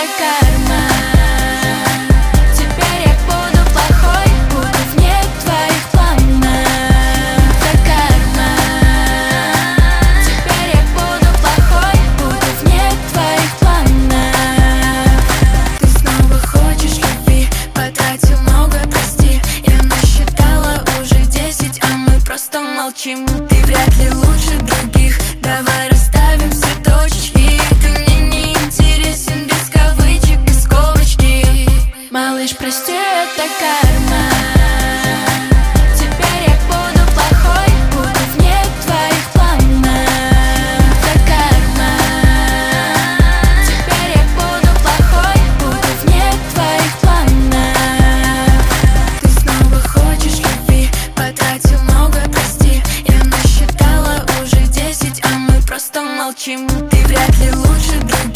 карма. Теперь я буду плохой, буду вне твоих планов. Это карма. Теперь я буду плохой, буду вне твоих планов. Ты снова хочешь любви, потратил много, прости. Я насчитала уже 10, а мы просто молчим. Ты вряд ли лучше других, давай расставим все точки. Ты мне не интересен без кавычек и скобочки. Малыш, прости, это карма. Теперь я буду плохой, буду вне твоих планов. Это карма. Теперь я буду плохой, буду вне твоих планов. Ты снова хочешь любви, потратил много, прости. Я насчитала уже 10, а мы просто молчим. Ты вряд ли лучше других.